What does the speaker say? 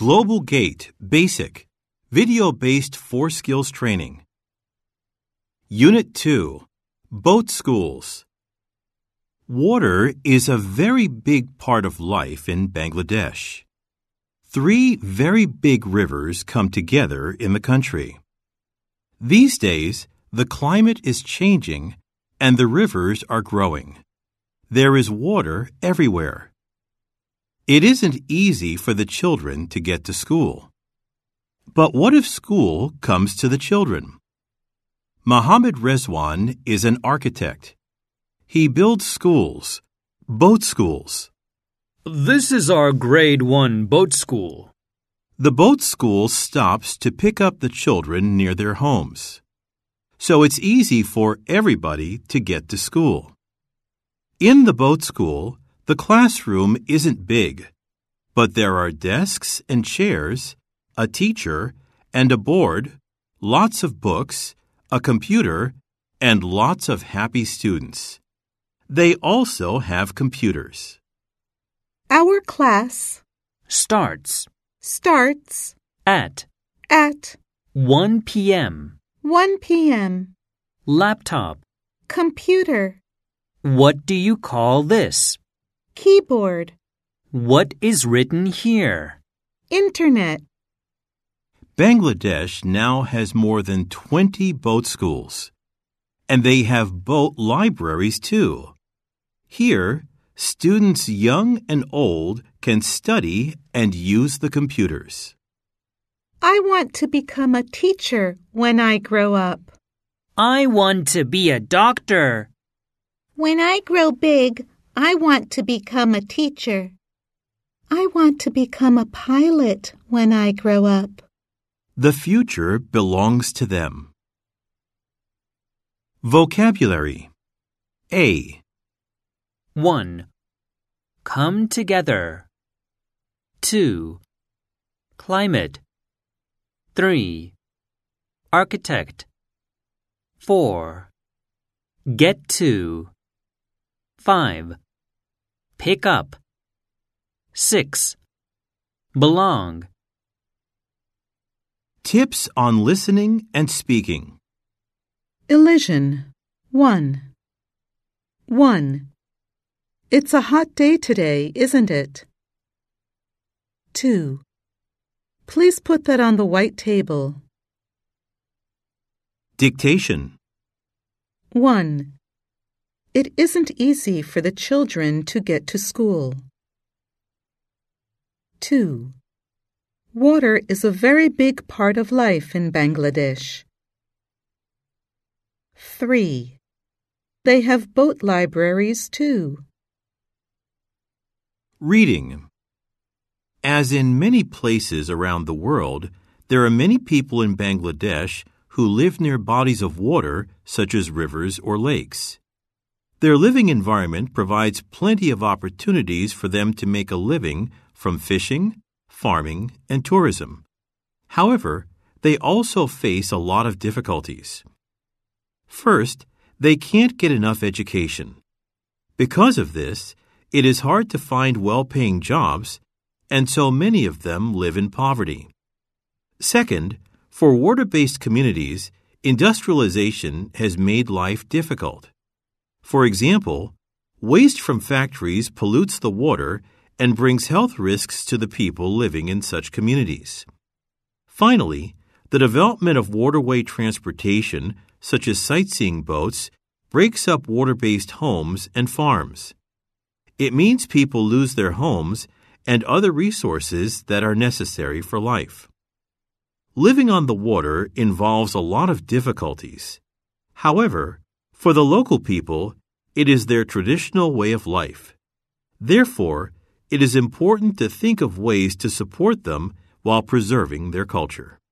Global Gate, Basic, Video-Based 4 Skills Training. Unit 2, Boat Schools. Water is a very big part of life in Bangladesh. 3 very big rivers come together in the country. These days, the climate is changing and the rivers are growing. There is water everywhere. It isn't easy for the children to get to school. But what if school comes to the children? Mohammed Rezwan is an architect. He builds schools, boat schools. This is our grade 1 boat school. The boat school stops to pick up the children near their homes. So it's easy for everybody to get to school. In the boat school, the classroom isn't big, but there are desks and chairs, a teacher, and a board, lots of books, a computer, and lots of happy students. They also have computers. Our class Starts at at 1 p.m. 1 p.m. Laptop. Computer, What do you call this? keyboard, What is written here? internet. Bangladesh now has more than 20 boat schools. And they have boat libraries too. Here, students young and old can study and use the computers. I want to become a teacher when I grow up. I want to be a doctor. When I grow big, I want to become a teacher. I want to become a pilot when I grow up. The future belongs to them. Vocabulary. A. 1. Come together. 2. Climate. 3. Architect. 4. Get to. 5. Pick up. 6. Belong. Tips on listening and speaking. Elision 1. 1. It's a hot day today, isn't it? 2. Please put that on the white table. Dictation. 1. It isn't easy for the children to get to school. 2. Water is a very big part of life in Bangladesh. 3. They have boat libraries too. Reading. As in many places around the world, there are many people in Bangladesh who live near bodies of water such as rivers or lakes. Their living environment provides plenty of opportunities for them to make a living from fishing, farming, and tourism. However, they also face a lot of difficulties. First, they can't get enough education. Because of this, it is hard to find well-paying jobs, and so many of them live in poverty. Second, for water-based communities, industrialization has made life difficult. For example, waste from factories pollutes the water and brings health risks to the people living in such communities. Finally, the development of waterway transportation, such as sightseeing boats, breaks up water-based homes and farms. It means people lose their homes and other resources that are necessary for life. Living on the water involves a lot of difficulties. However, for the local people, it is their traditional way of life. Therefore, it is important to think of ways to support them while preserving their culture.